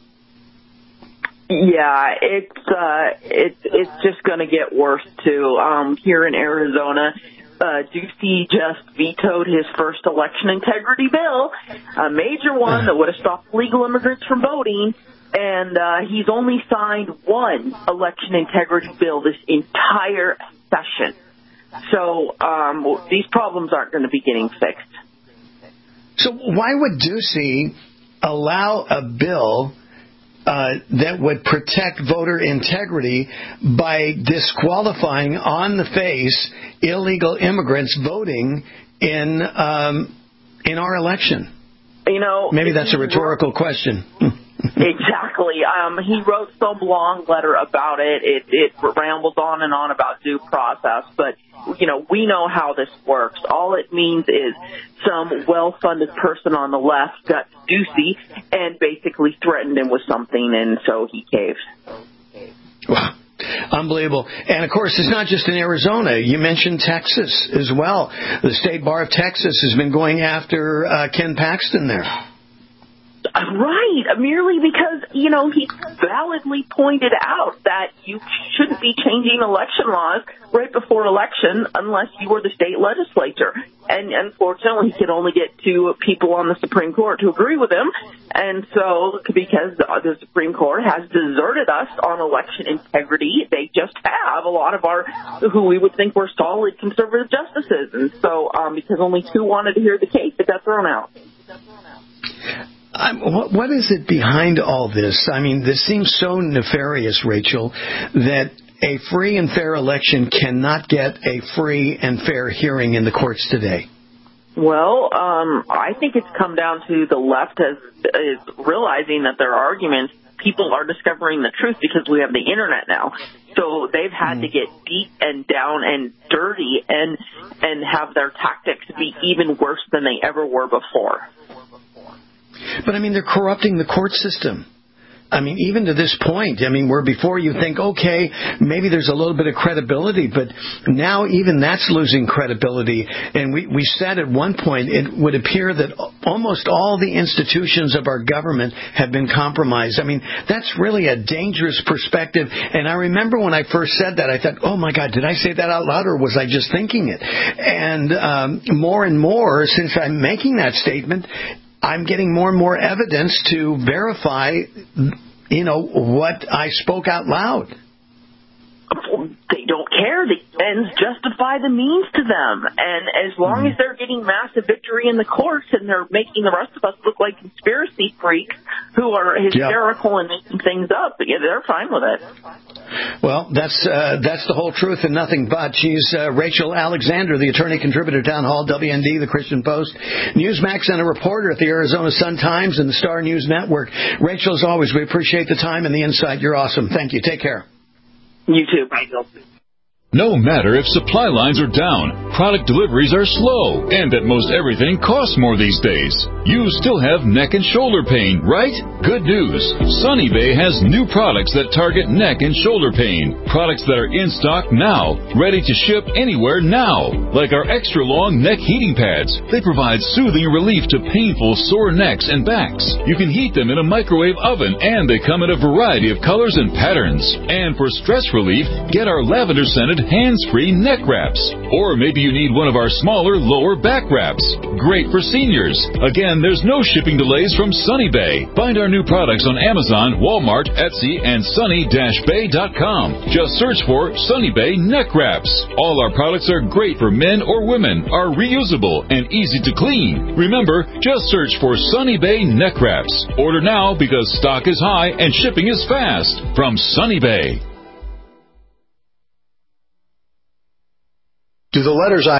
Yeah, it's uh, it's it's just going to get worse too. Um, here in Arizona, uh, Ducey just vetoed his first election integrity bill, a major one that would have stopped legal immigrants from voting. And uh, he's only signed one election integrity bill this entire session. So um, these problems aren't going to be getting fixed. So why would Ducey allow a bill uh, that would protect voter integrity by disqualifying on the face illegal immigrants voting in um, in our election? You know, maybe that's a rhetorical question. Exactly. Um, he wrote some long letter about it. It it rambles on and on about due process, but you know we know how this works. All it means is some well-funded person on the left got Ducey and basically threatened him with something, and so he caved. Wow. Unbelievable. And, of course, it's not just in Arizona. You mentioned Texas as well. The State Bar of Texas has been going after uh, Ken Paxton there. Right, merely because, you know, he validly pointed out that you shouldn't be changing election laws right before election unless you were the state legislature. And unfortunately, he could only get two people on the Supreme Court to agree with him. And so, because the Supreme Court has deserted us on election integrity, they just have a lot of our, who we would think were solid conservative justices. And so, um, because only two wanted to hear the case, it got thrown out. Um, what, what is it behind all this? I mean, this seems so nefarious, Rachel, that a free and fair election cannot get a free and fair hearing in the courts today. Well, um, I think it's come down to the left as is realizing that their arguments, people are discovering the truth because we have the internet now. So they've had mm. to get deep and down and dirty and and have their tactics be even worse than they ever were before. But, I mean, they're corrupting the court system. I mean, even to this point, I mean, where before you think, okay, maybe there's a little bit of credibility, but now even that's losing credibility. And we, we said at one point it would appear that almost all the institutions of our government have been compromised. I mean, that's really a dangerous perspective. And I remember when I first said that, I thought, oh, my God, did I say that out loud or was I just thinking it? And um, more and more, since I'm making that statement, I'm getting more and more evidence to verify, you know, what I spoke out loud. They don't care. The ends justify the means to them. And as long as they're getting massive victory in the courts and they're making the rest of us look like conspiracy freaks who are hysterical yep. and making things up, yeah, they're fine with it. Well, that's uh, that's the whole truth and nothing but. She's uh, Rachel Alexander, the attorney contributor, Town Hall, W N D, The Christian Post, Newsmax, and a reporter at the Arizona Sun-Times and the Star News Network. Rachel, as always, we appreciate the time and the insight. You're awesome. Thank you. Take care. You too. Bye, Bill. No matter if supply lines are down, product deliveries are slow and that most everything costs more these days. You still have neck and shoulder pain, right? Good news. Sunny Bay has new products that target neck and shoulder pain. Products that are in stock now, ready to ship anywhere now. Like our extra long neck heating pads. They provide soothing relief to painful sore necks and backs. You can heat them in a microwave oven and they come in a variety of colors and patterns. And for stress relief, get our lavender scented hands-free neck wraps. Or maybe you need one of our smaller lower back wraps. Great for seniors. Again, there's no shipping delays from Sunny Bay. Find our new products on Amazon, Walmart, Etsy, and sunny dash bay dot com. Just search for Sunny Bay Neck Wraps. All our products are great for men or women, are reusable, and easy to clean. Remember, just search for Sunny Bay Neck Wraps. Order now because stock is high and shipping is fast. From Sunny Bay. Do the letters I